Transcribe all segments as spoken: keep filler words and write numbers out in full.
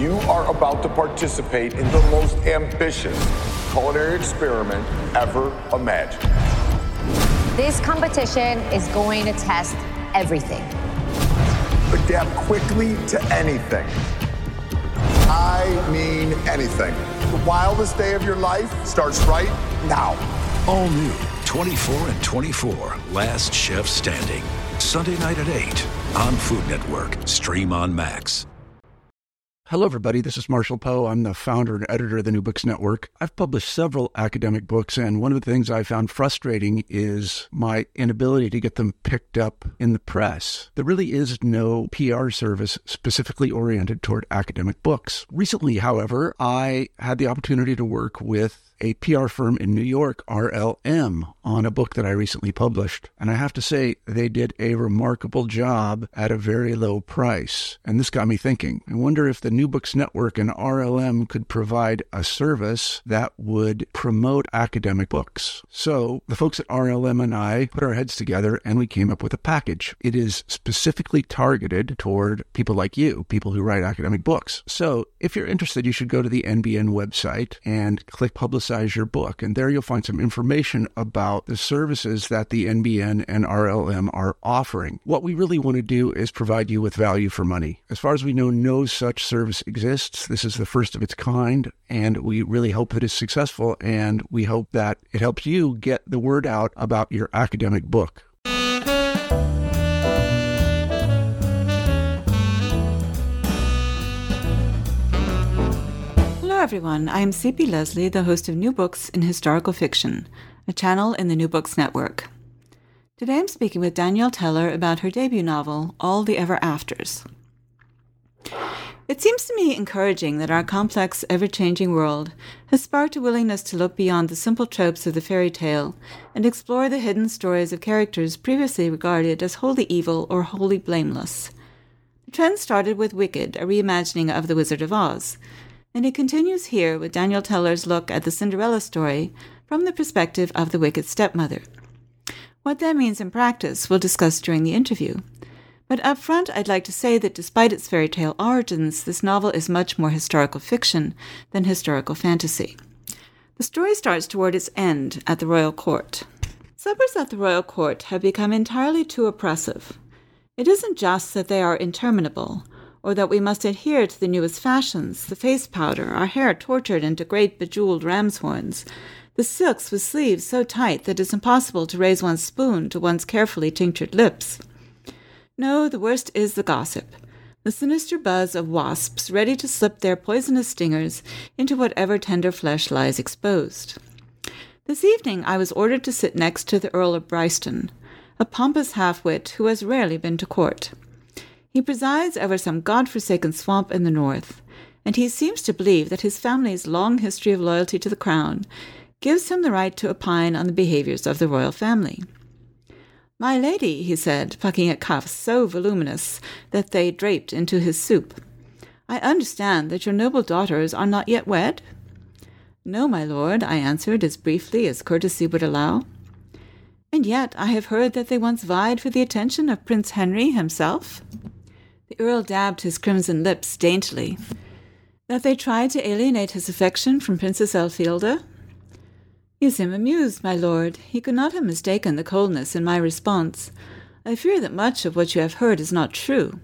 You are about to participate in the most ambitious culinary experiment ever imagined. This competition is going to test everything. Adapt quickly to anything. I mean anything. The wildest day of your life starts right now. All new, twenty-four and twenty-four, Last Chef Standing. Sunday night at eight on Food Network. Stream on Max. Hello, everybody. This is Marshall Poe. I'm the founder and editor of the New Books Network. I've published several academic books, and one of the things I found frustrating is my inability to get them picked up in the press. There really is no P R service specifically oriented toward academic books. Recently, however, I had the opportunity to work with a P R firm in New York, R L M, on a book that I recently published. And I have to say, they did a remarkable job at a very low price. And this got me thinking. I wonder if the New Books Network and R L M could provide a service that would promote academic books. So the folks at R L M and I put our heads together and we came up with a package. It is specifically targeted toward people like you, people who write academic books. So if you're interested, you should go to the N B N website and click Publicize your book. And there you'll find some information about the services that the N B N and R L M are offering. What we really want to do is provide you with value for money. As far as we know, no such service exists. This is the first of its kind, and we really hope that it's successful, and we hope that it helps you get the word out about your academic book. Hello everyone, I'm C P Leslie, the host of New Books in Historical Fiction, a channel in the New Books Network. Today I'm speaking with Danielle Teller about her debut novel, All the Ever Afters. It seems to me encouraging that our complex, ever-changing world has sparked a willingness to look beyond the simple tropes of the fairy tale and explore the hidden stories of characters previously regarded as wholly evil or wholly blameless. The trend started with Wicked, a reimagining of The Wizard of Oz, and it continues here with Danielle Teller's look at the Cinderella story from the perspective of the wicked stepmother. What that means in practice we'll discuss during the interview. But up front, I'd like to say that despite its fairy tale origins, this novel is much more historical fiction than historical fantasy. The story starts toward its end at the royal court. Suppers at the royal court have become entirely too oppressive. It isn't just that they are interminable, or that we must adhere to the newest fashions, the face powder, our hair tortured into great bejeweled ram's horns, the silks with sleeves so tight that it's impossible to raise one's spoon to one's carefully tinctured lips. No, the worst is the gossip, the sinister buzz of wasps ready to slip their poisonous stingers into whatever tender flesh lies exposed. This evening I was ordered to sit next to the Earl of Bryston, a pompous half-wit who has rarely been to court. He presides over some god-forsaken swamp in the north, and he seems to believe that his family's long history of loyalty to the crown gives him the right to opine on the behaviors of the royal family. "My lady," he said, plucking at cuffs so voluminous that they draped into his soup, "I understand that your noble daughters are not yet wed?" "No, my lord," I answered as briefly as courtesy would allow. "And yet I have heard that they once vied for the attention of Prince Henry himself?" The Earl dabbed his crimson lips daintily. "That they tried to alienate his affection from Princess Elfilda?" "You seem amused, my lord. He could not have mistaken the coldness in my response. I fear that much of what you have heard is not true."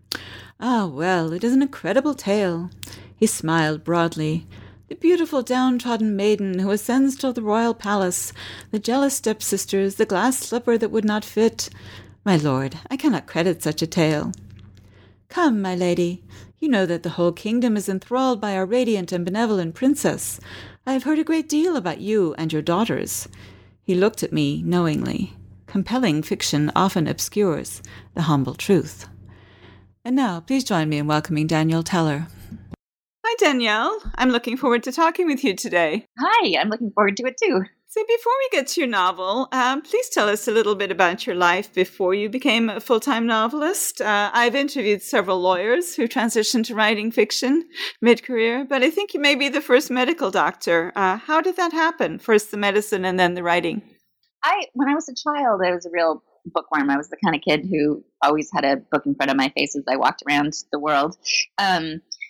"Ah, well, it is an incredible tale." He smiled broadly. "The beautiful downtrodden maiden who ascends to the royal palace, the jealous stepsisters, the glass slipper that would not fit. My lord, I cannot credit such a tale." "Come, my lady, you know that the whole kingdom is enthralled by our radiant and benevolent princess. I have heard a great deal about you and your daughters." He looked at me knowingly. Compelling fiction often obscures the humble truth. And now, please join me in welcoming Danielle Teller. Hi, Danielle. I'm looking forward to talking with you today. Hi, I'm looking forward to it too. So before we get to your novel, um, please tell us a little bit about your life before you became a full-time novelist. Uh, I've interviewed several lawyers who transitioned to writing fiction mid-career, but I think you may be the first medical doctor. Uh, how did that happen? First the medicine and then the writing. I, when I was a child, I was a real bookworm. I was the kind of kid who always had a book in front of my face as I walked around the world. Um,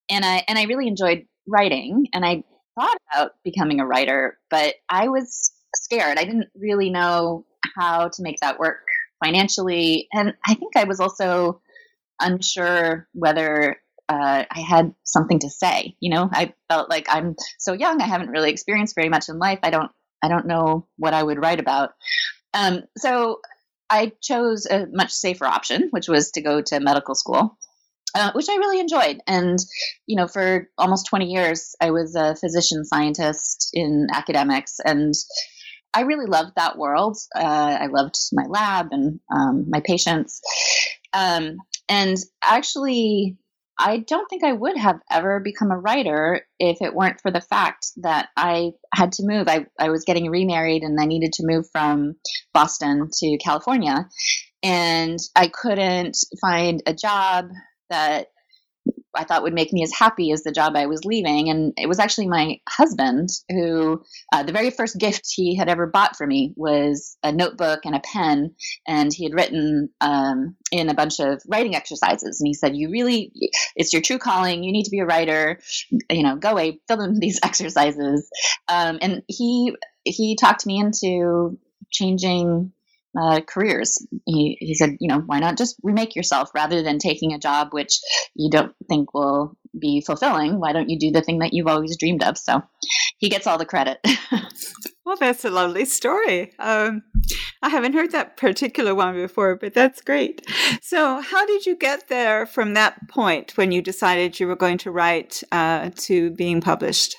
and I and I really enjoyed writing, and I thought about becoming a writer, but I was scared. I didn't really know how to make that work financially, and I think I was also unsure whether uh, I had something to say. You know, I felt like I'm so young. I haven't really experienced very much in life. I don't. I don't know what I would write about. Um, so I chose a much safer option, which was to go to medical school, uh, which I really enjoyed. And, you know, for almost twenty years, I was a physician scientist in academics, and I really loved that world. Uh, I loved my lab and um, my patients. Um, and actually, I don't think I would have ever become a writer if it weren't for the fact that I had to move. I, I was getting remarried, and I needed to move from Boston to California. And I couldn't find a job that I thought would make me as happy as the job I was leaving. And it was actually my husband who, uh, the very first gift he had ever bought for me was a notebook and a pen. And he had written um, in a bunch of writing exercises. And he said, you really, it's your true calling. You need to be a writer. You know, go away, fill in these exercises. Um, and he, he talked me into changing Uh, careers. He, he said, you know, why not just remake yourself rather than taking a job which you don't think will be fulfilling? Why don't you do the thing that you've always dreamed of? So he gets all the credit. Well, that's a lovely story. Um, I haven't heard that particular one before, but that's great. So how did you get there from that point when you decided you were going to write uh, to being published?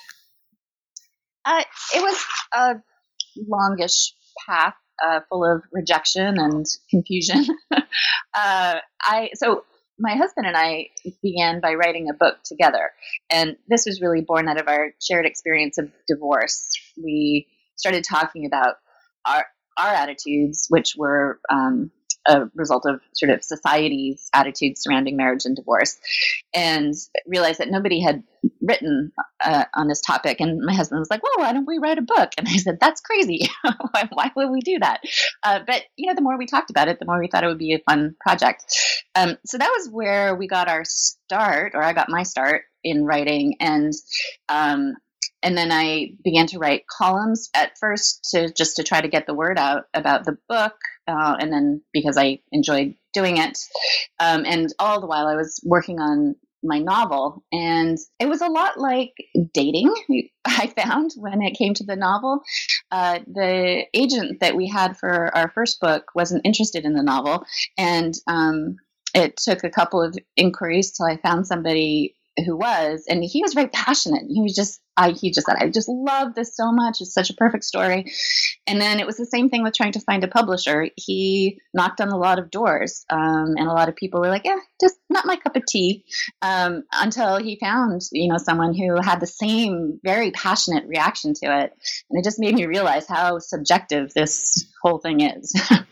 Uh, it was a longish path. Uh, full of rejection and confusion. uh, I so my husband and I began by writing a book together, and this was really born out of our shared experience of divorce. We started talking about our our attitudes, which were um, a result of sort of society's attitudes surrounding marriage and divorce, and realized that nobody had written uh, on this topic. And my husband was like, well, why don't we write a book? And I said, that's crazy. why, why would we do that? Uh, but, you know, the more we talked about it, the more we thought it would be a fun project. Um, so that was where we got our start, or I got my start in writing. And, um, and then I began to write columns at first to just to try to get the word out about the book. Uh, and then because I enjoyed doing it. Um, and all the while I was working on my novel, and it was a lot like dating. I found when it came to the novel, uh, the agent that we had for our first book wasn't interested in the novel, and um, it took a couple of inquiries till I found somebody who was, and he was very passionate. He was just, I, he just said, I just love this so much. It's such a perfect story. And then it was the same thing with trying to find a publisher. He knocked on a lot of doors, um, and a lot of people were like, yeah, just not my cup of tea, um, until he found, you know, someone who had the same very passionate reaction to it. And it just made me realize how subjective this whole thing is.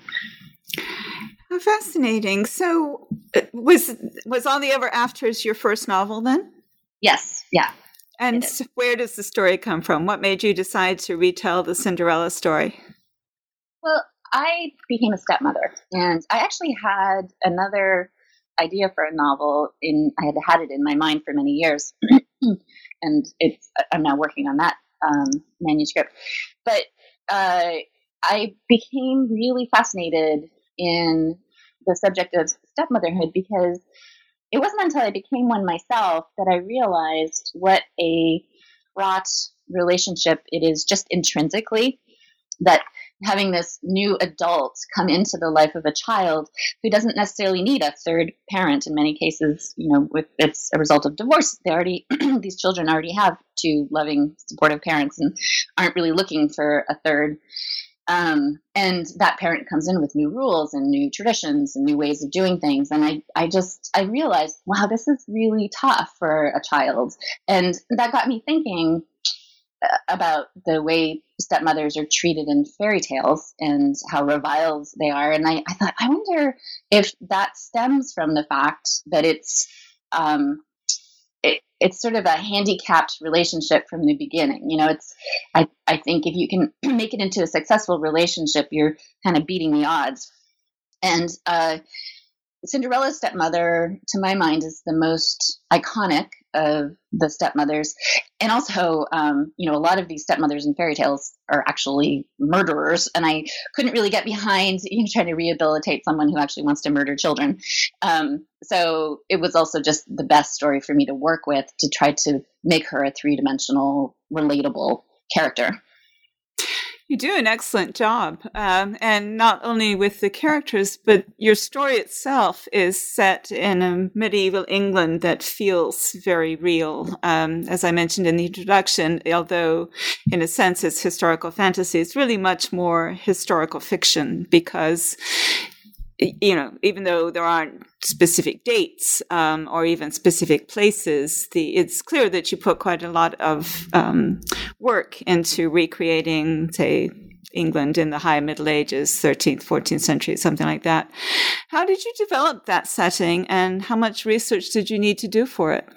How fascinating. So was was All the Ever Afters your first novel then? Yes. Yeah. And where does the story come from? What made you decide to retell the Cinderella story? Well, I became a stepmother, and I actually had another idea for a novel. In I had had it in my mind for many years, and it's I'm now working on that um, manuscript. But uh, I became really fascinated in the subject of stepmotherhood because it wasn't until I became one myself that I realized what a fraught relationship it is just intrinsically, that having this new adult come into the life of a child who doesn't necessarily need a third parent in many cases, you know, with it's a result of divorce. They already, these children already have two loving, supportive parents and aren't really looking for a third. Um, and that parent comes in with new rules and new traditions and new ways of doing things. And I, I just, I realized, wow, this is really tough for a child. And that got me thinking about the way stepmothers are treated in fairy tales and how reviled they are. And I, I thought, I wonder if that stems from the fact that it's, um, it, it's sort of a handicapped relationship from the beginning. You know, it's, I, I think if you can make it into a successful relationship, you're kind of beating the odds. And, uh, Cinderella's stepmother, to my mind, is the most iconic of the stepmothers. And also, um, you know, a lot of these stepmothers in fairy tales are actually murderers. And I couldn't really get behind, you know, trying to rehabilitate someone who actually wants to murder children. Um, so it was also just the best story for me to work with, to try to make her a three-dimensional, relatable character. You do an excellent job, um, and not only with the characters, but your story itself is set in a medieval England that feels very real. Um, as I mentioned in the introduction, although in a sense it's historical fantasy, it's really much more historical fiction because, you know, even though there aren't specific dates um, or even specific places, the it's clear that you put quite a lot of um, work into recreating, say, England in the high Middle Ages, thirteenth, fourteenth century, something like that. How did you develop that setting, and how much research did you need to do for it?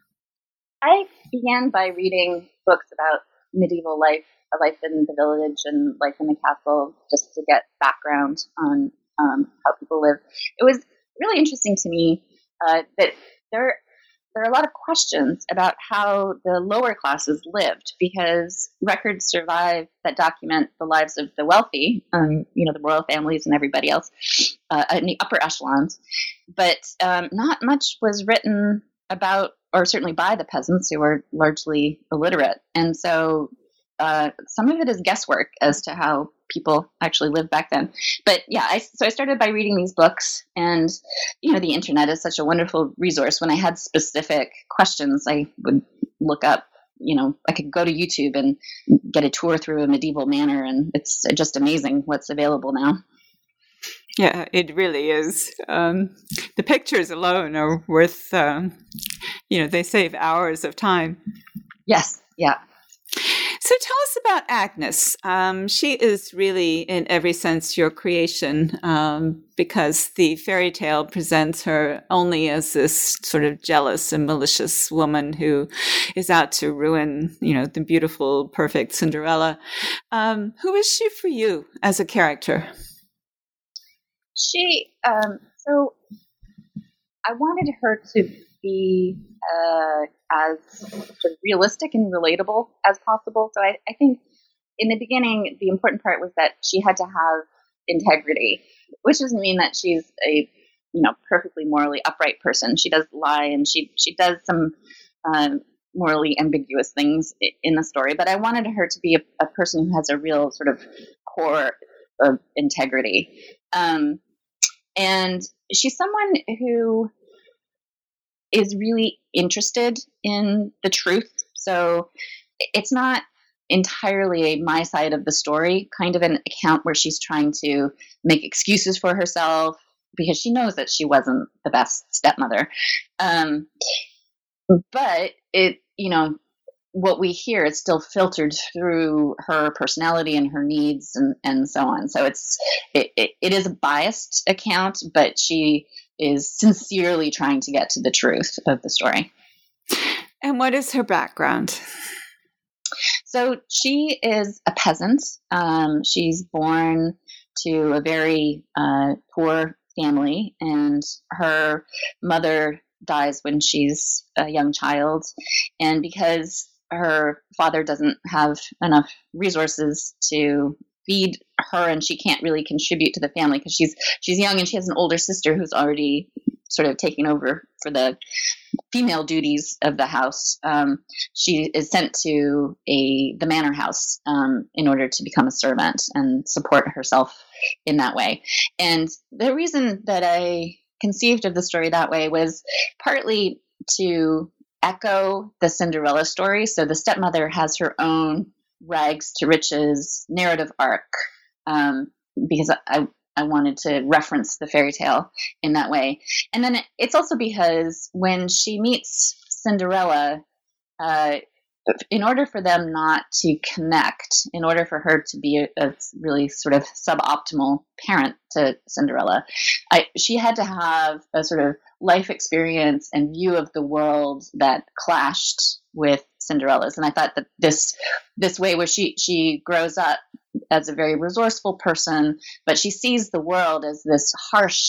I began by reading books about medieval life, life in the village and life in the castle, just to get background on Um, how people live. It was really interesting to me uh, that there there are a lot of questions about how the lower classes lived, because records survive that document the lives of the wealthy, um, you know, the royal families and everybody else uh, in the upper echelons, but um, not much was written about, or certainly by, the peasants, who were largely illiterate. And so uh, some of it is guesswork as to how people actually lived back then. But yeah, I, so I started by reading these books, and, you know, the internet is such a wonderful resource. When I had specific questions, I would look up, you know, I could go to YouTube and get a tour through a medieval manor, and it's just amazing what's available now. Yeah, it really is. Um, the pictures alone are worth, um, you know, they save hours of time. Yes, yeah. So tell us about Agnes. Um, she is really, in every sense, your creation, um, because the fairy tale presents her only as this sort of jealous and malicious woman who is out to ruin, you know, the beautiful, perfect Cinderella. Um, who is she for you as a character? She, um, so I wanted her to be uh, as sort of realistic and relatable as possible. So I, I think in the beginning, the important part was that she had to have integrity, which doesn't mean that she's a, you know, perfectly morally upright person. She does lie, and she she does some um, morally ambiguous things in the story. But I wanted her to be a, a person who has a real sort of core of integrity, um, and she's someone who is really interested in the truth. So it's not entirely a my side of the story kind of an account where she's trying to make excuses for herself because she knows that she wasn't the best stepmother. Um, but it, you know, what we hear is still filtered through her personality and her needs and, and so on. So it's, it, it, it is a biased account, but she is sincerely trying to get to the truth of the story. And what is her background? So she is a peasant. Um, she's born to a very uh, poor family, and her mother dies when she's a young child. And because her father doesn't have enough resources to feed her, and she can't really contribute to the family because she's she's young, and she has an older sister who's already sort of taking over for the female duties of the house. Um, she is sent to a the manor house um, in order to become a servant and support herself in that way. And the reason that I conceived of the story that way was partly to echo the Cinderella story. So the stepmother has her own rags to riches narrative arc, um, because I, I wanted to reference the fairy tale in that way. And then it, it's also because when she meets Cinderella, uh, in order for them not to connect, in order for her to be a, a really sort of suboptimal parent to Cinderella, I, she had to have a sort of life experience and view of the world that clashed with Cinderella's. And I thought that this this way where she she grows up as a very resourceful person, but she sees the world as this harsh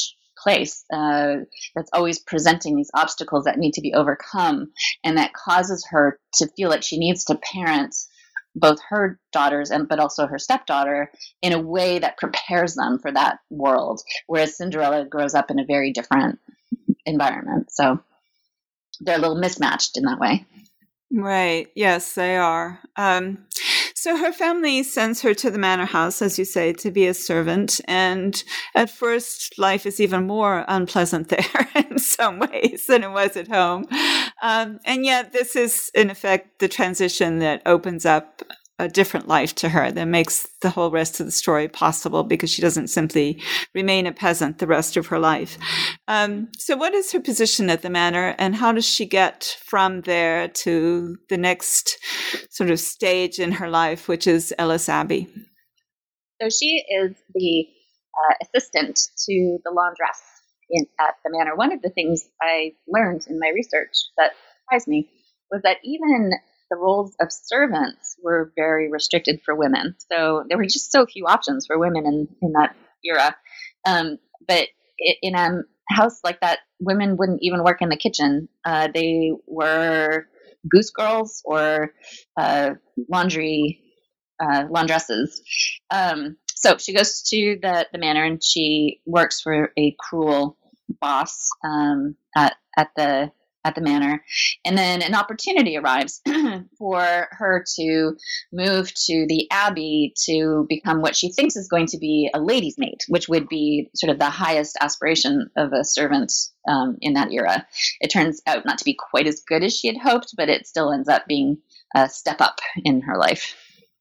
place uh, that's always presenting these obstacles that need to be overcome, and that causes her to feel like she needs to parent both her daughters and but also her stepdaughter in a way that prepares them for that world, whereas Cinderella grows up in a very different environment. So they're a little mismatched in that way. Right. Yes, they are. Um, so her family sends her to the manor house, as you say, to be a servant. And at first, life is even more unpleasant there in some ways than it was at home. Um, and yet this is, in effect, the transition that opens up a different life to her that makes the whole rest of the story possible, because she doesn't simply remain a peasant the rest of her life. Um, so what is her position at the manor, and how does she get from there to the next sort of stage in her life, which is Ellis Abbey? So she is the uh, assistant to the laundress in, at the manor. One of the things I learned in my research that surprised me was that even the roles of servants were very restricted for women. So there were just so few options for women in, in that era. Um, but in a house like that, women wouldn't even work in the kitchen. Uh, they were goose girls or uh, laundry uh, laundresses. Um, so she goes to the, the manor and she works for a cruel boss um, at, at the at the manor. And then an opportunity arrives for her to move to the abbey to become what she thinks is going to be a lady's maid, which would be sort of the highest aspiration of a servant um, in that era. It turns out not to be quite as good as she had hoped, but it still ends up being a step up in her life.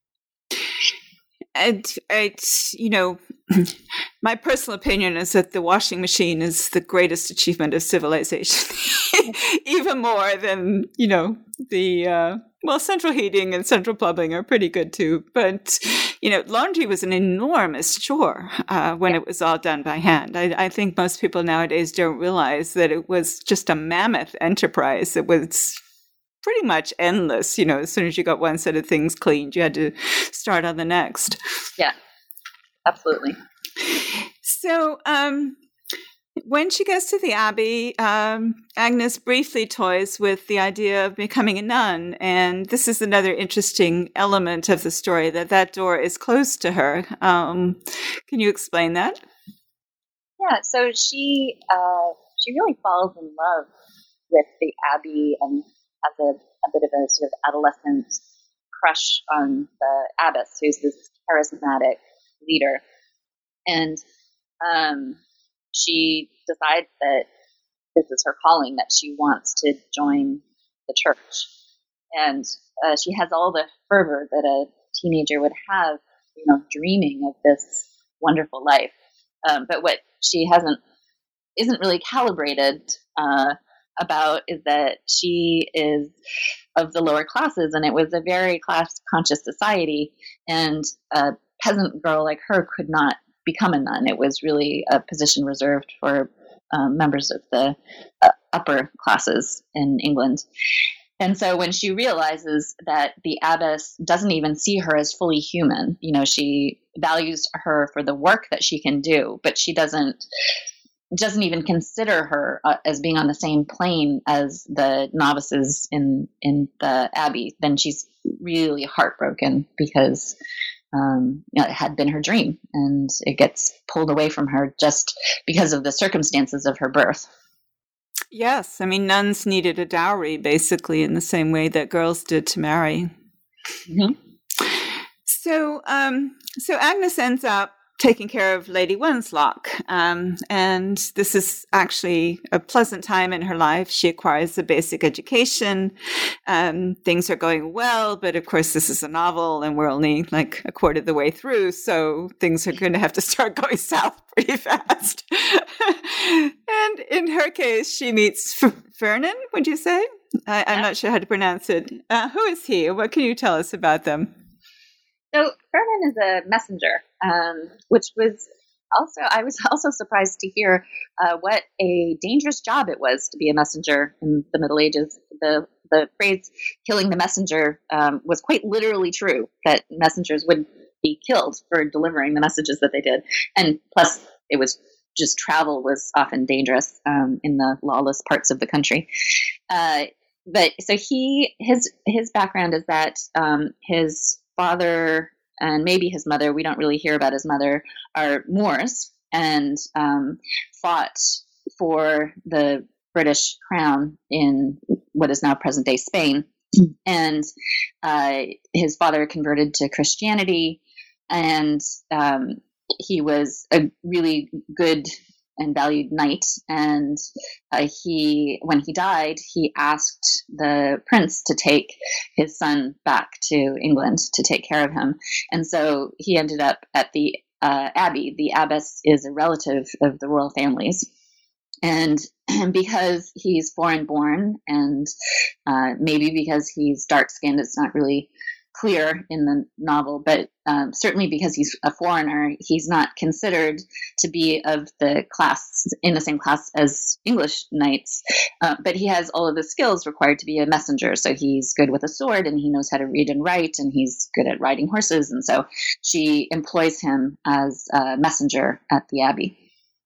And it's, you know, my personal opinion is that the washing machine is the greatest achievement of civilization, even more than, you know, the, uh, well, central heating and central plumbing are pretty good too. But, you know, laundry was an enormous chore uh, when it was all done by hand. I, I think most people nowadays don't realize that it was just a mammoth enterprise. It was pretty much endless. You know, as soon as you got one set of things cleaned, you had to start on the next. Yeah, absolutely. So um, when she gets to the abbey, um, Agnes briefly toys with the idea of becoming a nun. And this is another interesting element of the story, that that door is closed to her. Um, can you explain that? Yeah, so she uh, she really falls in love with the abbey and has a, a bit of a sort of adolescent crush on the abbess, who's this charismatic leader. And um, she decides that this is her calling, that she wants to join the church. And uh, she has all the fervor that a teenager would have, you know, dreaming of this wonderful life. Um, but what she hasn't isn't really calibrated uh, about is that she is of the lower classes, and it was a very class-conscious society, and a peasant girl like her could not become a nun. It was really a position reserved for um, members of the uh, upper classes in England. And so when she realizes that the abbess doesn't even see her as fully human, you know, she values her for the work that she can do, but she doesn't doesn't even consider her uh, as being on the same plane as the novices in in the abbey, then she's really heartbroken, because um, you know, it had been her dream, and it gets pulled away from her just because of the circumstances of her birth. Yes, I mean, nuns needed a dowry, basically, in the same way that girls did to marry. Mm-hmm. So, um, so Agnes ends up taking care of Lady Wenlock, um, and this is actually a pleasant time in her life. She acquires a basic education. Um, things are going well, but of course this is a novel and we're only like a quarter of the way through, so things are going to have to start going south pretty fast. And in her case, she meets F- Vernon, would you say? I, I'm not sure how to pronounce it. Uh, who is he? What can you tell us about them? So Vernon is a messenger, um, which was also, I was also surprised to hear uh, what a dangerous job it was to be a messenger in the Middle Ages. The the phrase "killing the messenger" um, was quite literally true, that messengers would be killed for delivering the messages that they did. And plus, it was just travel was often dangerous um, in the lawless parts of the country. Uh, but so he his his background is that um, his father and maybe his mother, we don't really hear about his mother, are Moors and um, fought for the British crown in what is now present-day Spain. And uh, his father converted to Christianity, and um, he was a really good and valued knight. And uh, he, when he died, he asked the prince to take his son back to England to take care of him. And so he ended up at the uh, abbey. The abbess is a relative of the royal families. And because he's foreign born, and uh, maybe because he's dark skinned, it's not really clear in the novel, but um, certainly because he's a foreigner, he's not considered to be of the class, in the same class as English knights. Uh, but he has all of the skills required to be a messenger. So he's good with a sword, and he knows how to read and write, and he's good at riding horses. And so she employs him as a messenger at the abbey.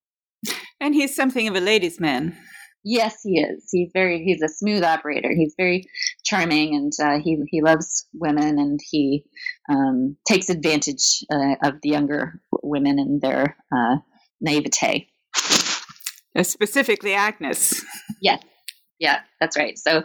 And he's something of a ladies' man. Yes, he is. He's very, he's a smooth operator. He's very charming, and uh, he, he loves women, and he um, takes advantage uh, of the younger women and their uh, naivete. Uh, specifically Agnes. Yes. Yeah, that's right. So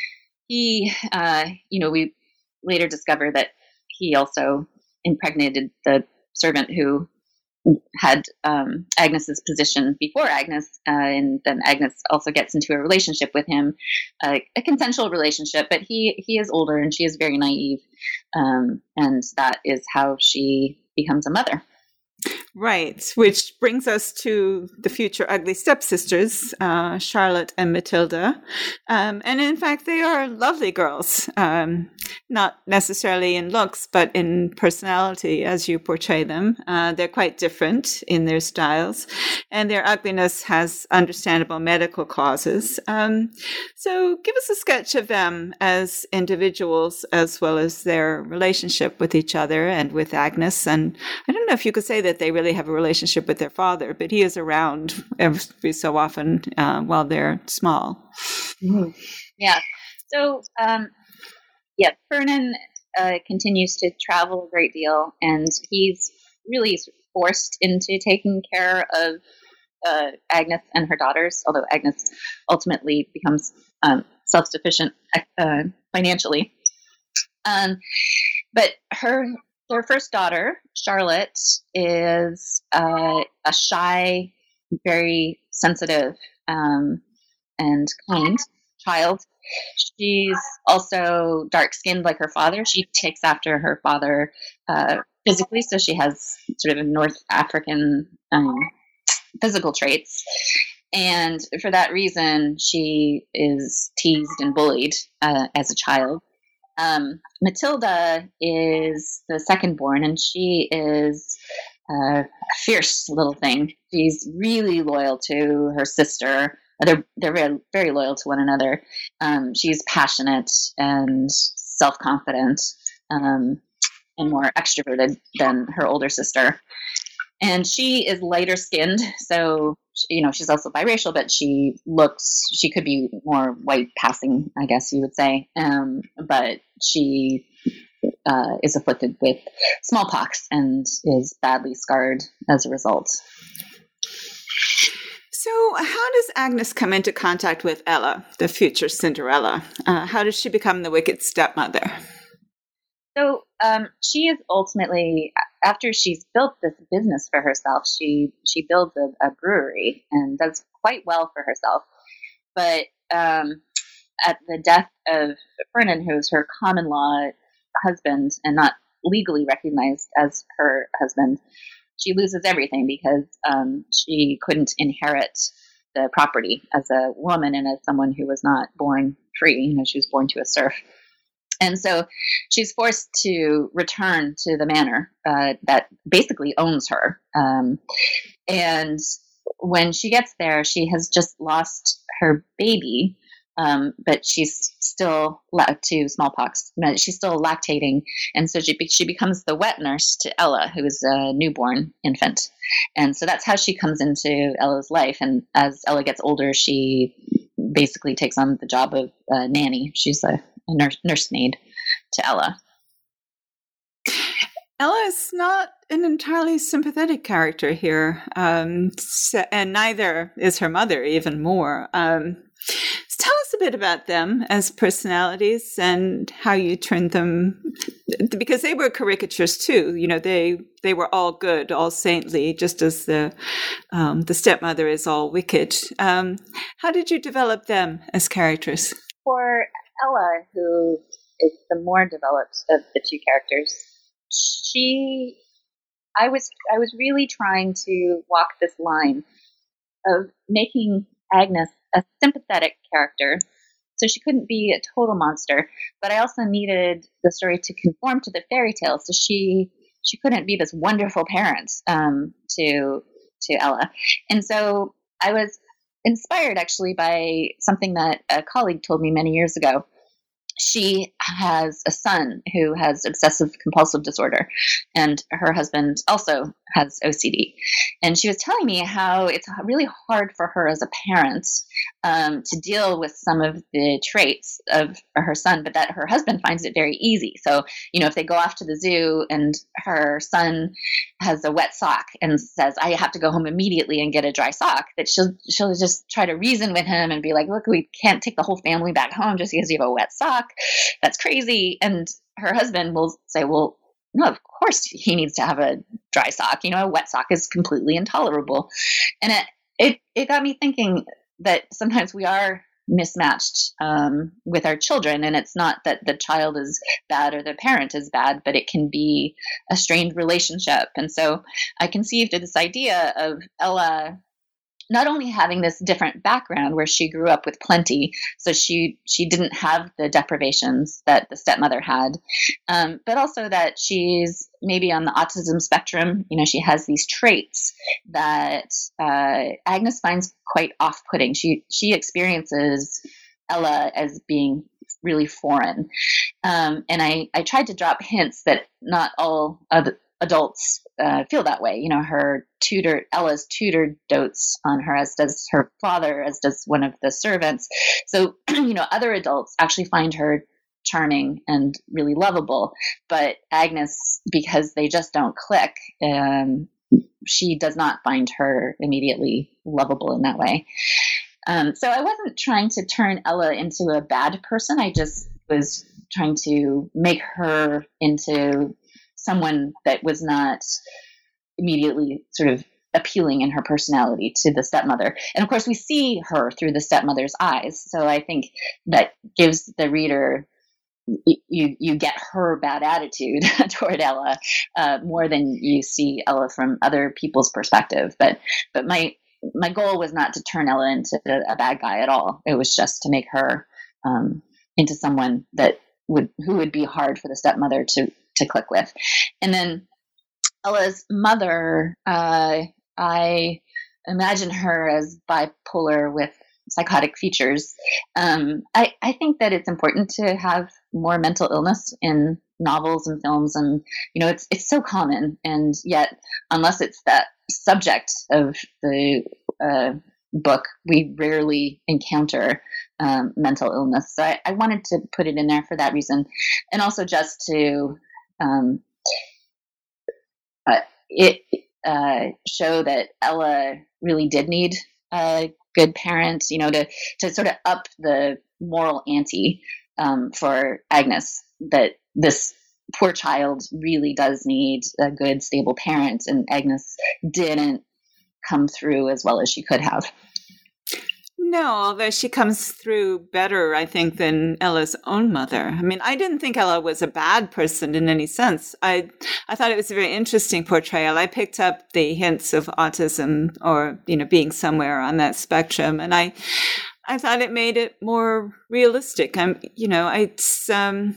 he, uh, you know, we later discover that he also impregnated the servant who had um, Agnes's position before Agnes, uh, and then Agnes also gets into a relationship with him, uh, a consensual relationship, but he, he is older and she is very naive, um, and that is how she becomes a mother. Right, which brings us to the future ugly stepsisters, uh, Charlotte and Matilda. Um, and in fact, they are lovely girls, um, not necessarily in looks, but in personality as you portray them. Uh, they're quite different in their styles, and their ugliness has understandable medical causes. Um, so give us a sketch of them as individuals, as well as their relationship with each other and with Agnes. And I don't know if you could say that they really have a relationship with their father, but he is around every so often uh, while they're small. Mm-hmm. Yeah. So, um, yeah, Vernon uh, continues to travel a great deal, and he's really forced into taking care of uh, Agnes and her daughters, although Agnes ultimately becomes um, self-sufficient uh, financially. Um, but her Their first daughter, Charlotte, is uh, a shy, very sensitive, um, and kind child. She's also dark-skinned like her father. She takes after her father uh, physically, so she has sort of North African um, physical traits. And for that reason, she is teased and bullied uh, as a child. Um, Matilda is the second born, and she is uh, a fierce little thing. She's really loyal to her sister. They're they're very, very loyal to one another. Um, she's passionate and self-confident, um, and more extroverted than her older sister. And she is lighter skinned, so you know she's also biracial, but she looks she could be more white passing, I guess you would say. Um, but she uh, is afflicted with smallpox and is badly scarred as a result. So, how does Agnes come into contact with Ella, the future Cinderella? Uh, how does she become the wicked stepmother? So um, she is ultimately, after she's built this business for herself, she she builds a, a brewery and does quite well for herself. But um, at the death of Vernon, who's her common law husband and not legally recognized as her husband, she loses everything because um, she couldn't inherit the property as a woman and as someone who was not born free. You know, she was born to a serf. And so she's forced to return to the manor uh, that basically owns her. Um, and when she gets there, she has just lost her baby, um, but she's still la- to smallpox. She's still lactating, and so she be- she becomes the wet nurse to Ella, who is a newborn infant, and so that's how she comes into Ella's life. And as Ella gets older, she basically takes on the job of uh, nanny. She's a, a nurse nursemaid to Ella. Ella is not an entirely sympathetic character here, um, so, and neither is her mother, even more. Um, tell us a bit about them as personalities and how you turned them, because they were caricatures too. You know, they they were all good, all saintly, just as the um, the stepmother is all wicked. Um, how did you develop them as characters? For Ella, who is the more developed of the two characters, she, I was, I was really trying to walk this line of making Agnes a sympathetic character, so she couldn't be a total monster. But I also needed the story to conform to the fairy tale, so she, she couldn't be this wonderful parent um, to to Ella. And so I was inspired actually by something that a colleague told me many years ago. She has a son who has obsessive compulsive disorder, and her husband also has O C D. And she was telling me how it's really hard for her as a parent um, to deal with some of the traits of her son, but that her husband finds it very easy. So, you know, if they go off to the zoo and her son has a wet sock and says, I have to go home immediately and get a dry sock, that she'll, she'll just try to reason with him and be like, look, we can't take the whole family back home just because you have a wet sock. That's crazy. And her husband will say, well, no, of course he needs to have a dry sock. You know, a wet sock is completely intolerable. And it, it, it got me thinking that sometimes we are mismatched um, with our children. And it's not that the child is bad or the parent is bad, but it can be a strained relationship. And so I conceived of this idea of Ella not only having this different background where she grew up with plenty, so she she didn't have the deprivations that the stepmother had, um, but also that she's maybe on the autism spectrum. You know, she has these traits that uh, Agnes finds quite off-putting. She she experiences Ella as being really foreign, um, and I I tried to drop hints that not all other adults uh, feel that way. You know, her tutor, Ella's tutor dotes on her, as does her father, as does one of the servants. So, you know, other adults actually find her charming and really lovable. But Agnes, because they just don't click, um, she does not find her immediately lovable in that way. Um, so I wasn't trying to turn Ella into a bad person. I just was trying to make her into someone that was not immediately sort of appealing in her personality to the stepmother. And of course, we see her through the stepmother's eyes. So I think that gives the reader, you you get her bad attitude toward Ella uh, more than you see Ella from other people's perspective. But but my my goal was not to turn Ella into a bad guy at all. It was just to make her um, into someone that would who would be hard for the stepmother to to click with. And then Ella's mother, uh, I imagine her as bipolar with psychotic features. Um, I, I think that it's important to have more mental illness in novels and films, and you know, it's it's so common, and yet unless it's that subject of the uh, book, we rarely encounter um, mental illness. So I, I wanted to put it in there for that reason, and also just to Um, uh, it uh, show that Ella really did need a good parent, you know, to, to sort of up the moral ante um, for Agnes, that this poor child really does need a good, stable parent, and Agnes didn't come through as well as she could have. No, although she comes through better, I think, than Ella's own mother. I mean, I didn't think Ella was a bad person in any sense. I I thought it was a very interesting portrayal. I picked up the hints of autism or, you know, being somewhere on that spectrum, and I I thought it made it more realistic. I'm, you know, it's um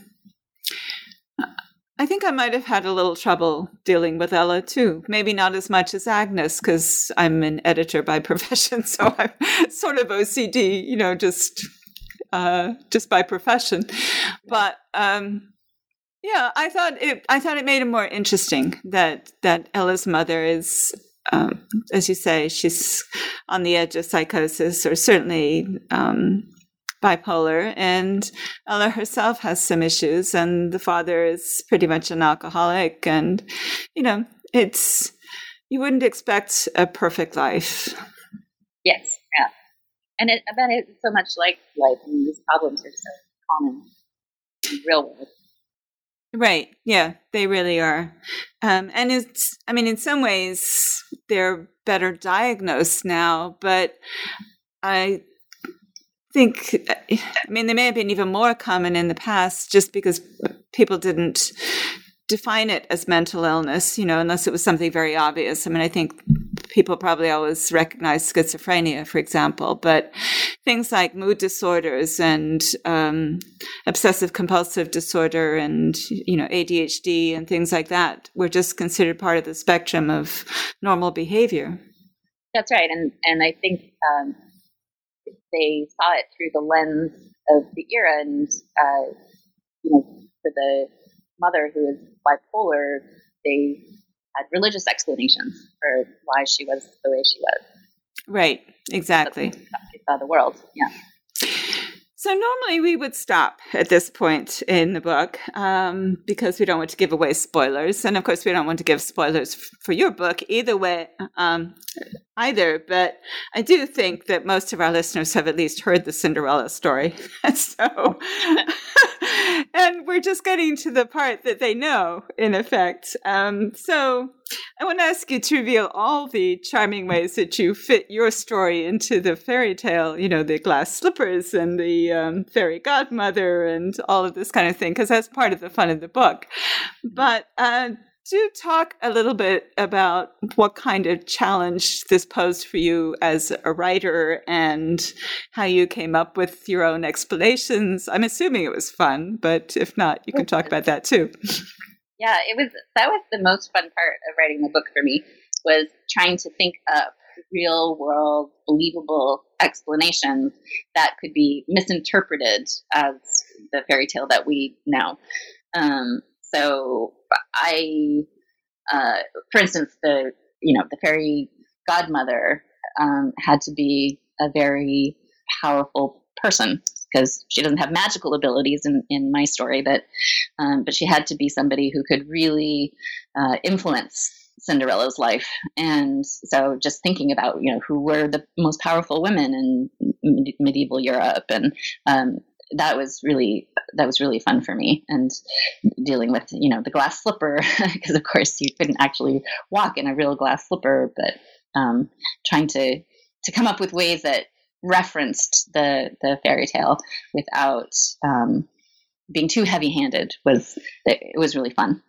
I think I might have had a little trouble dealing with Ella too. Maybe not as much as Agnes, because I'm an editor by profession, so I'm sort of O C D, you know, just uh, just by profession. But um, yeah, I thought it. I thought it made it more interesting that that Ella's mother is, um, as you say, she's on the edge of psychosis, or certainly um, bipolar, and Ella herself has some issues, and the father is pretty much an alcoholic, and you know, it's you wouldn't expect a perfect life. Yes, yeah. And it, I bet it's so much like life. I mean, these problems are so common in the real world. Right. Yeah, they really are. Um, and it's, I mean, in some ways, they're better diagnosed now, but I think, I mean, they may have been even more common in the past just because people didn't define it as mental illness, you know, unless it was something very obvious. I mean, I think people probably always recognize schizophrenia, for example, but things like mood disorders and um, obsessive compulsive disorder and, you know, A D H D and things like that were just considered part of the spectrum of normal behavior. That's right. And, and I think um, they saw it through the lens of the era, and, uh, you know, for the mother who is bipolar, they had religious explanations for why she was the way she was. Right, exactly. That's how they saw the world, yeah. So normally we would stop at this point in the book um, because we don't want to give away spoilers. And of course, we don't want to give spoilers f- for your book either way, um, either. But I do think that most of our listeners have at least heard the Cinderella story. so, and we're just getting to the part that they know, in effect. Um, so I want to ask you to reveal all the charming ways that you fit your story into the fairy tale, you know, the glass slippers and the um, fairy godmother and all of this kind of thing, because that's part of the fun of the book. But uh, do talk a little bit about what kind of challenge this posed for you as a writer and how you came up with your own explanations. I'm assuming it was fun, but if not, you can talk about that too. Yeah, it was. That was the most fun part of writing the book for me, was trying to think up real world, believable explanations that could be misinterpreted as the fairy tale that we know. Um, so I, uh, for instance, the you know the fairy godmother um, had to be a very powerful person, because she doesn't have magical abilities in, in my story, but um, but she had to be somebody who could really uh, influence Cinderella's life. And so just thinking about, you know, who were the most powerful women in med- medieval Europe, and um, that was really that was really fun for me. And dealing with, you know, the glass slipper, because of course you couldn't actually walk in a real glass slipper, but um, trying to to come up with ways that referenced the the fairy tale without um, being too heavy-handed was it was really fun.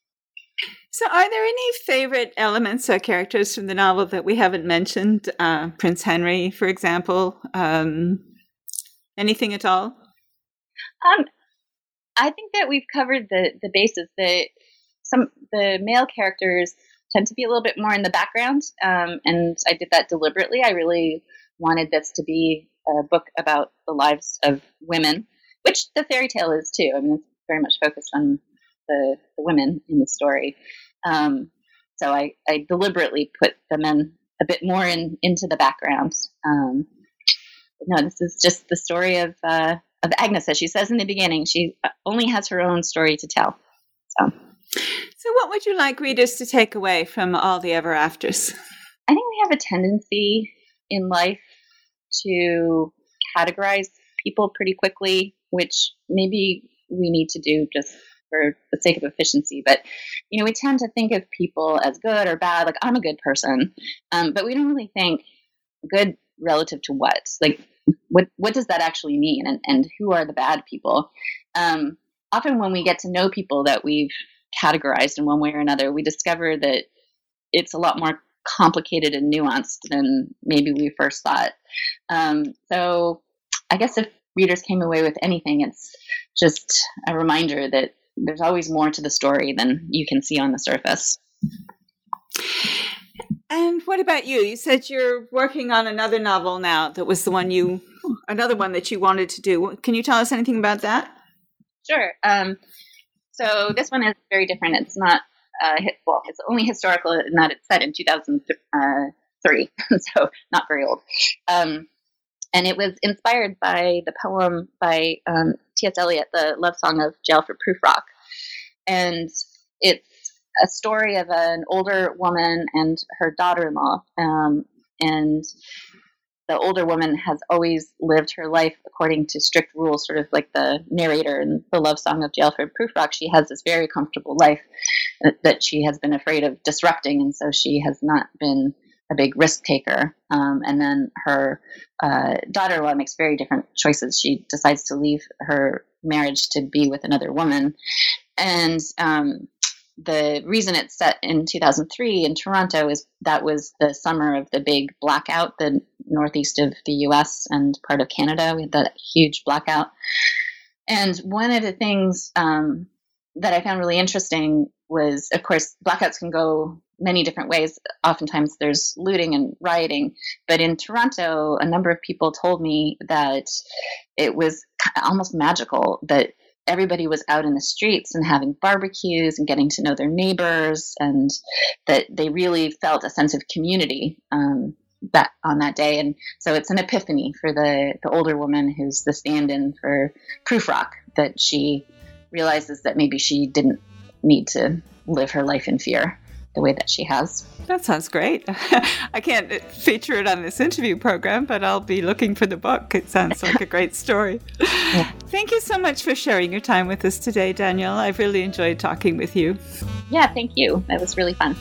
So are there any favorite elements or characters from the novel that we haven't mentioned? Uh, Prince Henry, for example. Um, anything at all? Um, I think that we've covered the the bases. The some the male characters tend to be a little bit more in the background, um, and I did that deliberately. I really wanted this to be a book about the lives of women, which the fairy tale is too. I mean, it's very much focused on the, the women in the story. Um, so I, I deliberately put the men a bit more in into the background. Um, but no, this is just the story of uh, of Agnes, as she says in the beginning. She only has her own story to tell. So, so what would you like readers to take away from All the Ever Afters? I think we have a tendency in life to categorize people pretty quickly, which maybe we need to do just for the sake of efficiency. But, you know, we tend to think of people as good or bad, like I'm a good person, um, but we don't really think good relative to what? Like, what what does that actually mean? And, and who are the bad people? Um, often when we get to know people that we've categorized in one way or another, we discover that it's a lot more complicated and nuanced than maybe we first thought. Um, so I guess if readers came away with anything, it's just a reminder that there's always more to the story than you can see on the surface. And what about you? You said you're working on another novel now that was the one you, another one that you wanted to do. Can you tell us anything about that? Sure. Um, so this one is very different. It's not, uh, well, it's only historical in that it's set in two thousand three, so not very old. Um, and it was inspired by the poem by um, T S Eliot, the love song of Jail for Prufrock. And it's a story of an older woman and her daughter-in-law. Um, and the older woman has always lived her life according to strict rules, sort of like the narrator in the love song of Jail for Prufrock. She has this very comfortable life that she has been afraid of disrupting, and so she has not been a big risk taker. Um, and then her uh, daughter-in-law makes very different choices. She decides to leave her marriage to be with another woman. And um, the reason it's set in two thousand three in Toronto is that was the summer of the big blackout, the northeast of the U S and part of Canada. We had that huge blackout. And one of the things um, that I found really interesting was, of course, blackouts can go many different ways. Oftentimes there's looting and rioting. But in Toronto, a number of people told me that it was almost magical, that everybody was out in the streets and having barbecues and getting to know their neighbors, and that they really felt a sense of community um, that on that day. And so it's an epiphany for the, the older woman who's the stand-in for Prufrock, that she realizes that maybe she didn't need to live her life in fear the way that she has. That sounds great. I can't feature it on this interview program, but I'll be looking for the book. It sounds like a great story. Yeah. Thank you so much for sharing your time with us today, Danielle. I've really enjoyed talking with you. Yeah, thank you. That was really fun.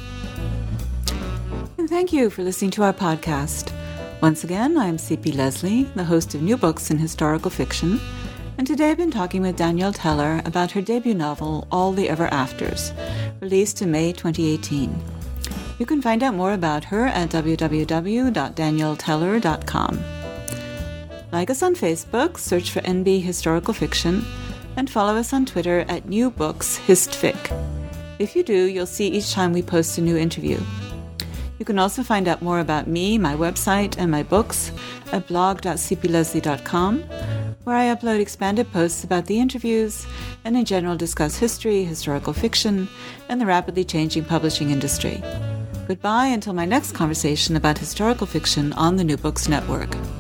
And thank you for listening to our podcast. Once again, I'm C P Leslie, the host of New Books in Historical Fiction. And today I've been talking with Danielle Teller about her debut novel, All the Ever Afters, released in May twenty eighteen. You can find out more about her at w w w dot danielle teller dot com. Like us on Facebook, search for N B Historical Fiction, and follow us on Twitter at New Books Histfic. If you do, you'll see each time we post a new interview. You can also find out more about me, my website, and my books at blog dot c p leslie dot com, where I upload expanded posts about the interviews and in general discuss history, historical fiction, and the rapidly changing publishing industry. Goodbye until my next conversation about historical fiction on the New Books Network.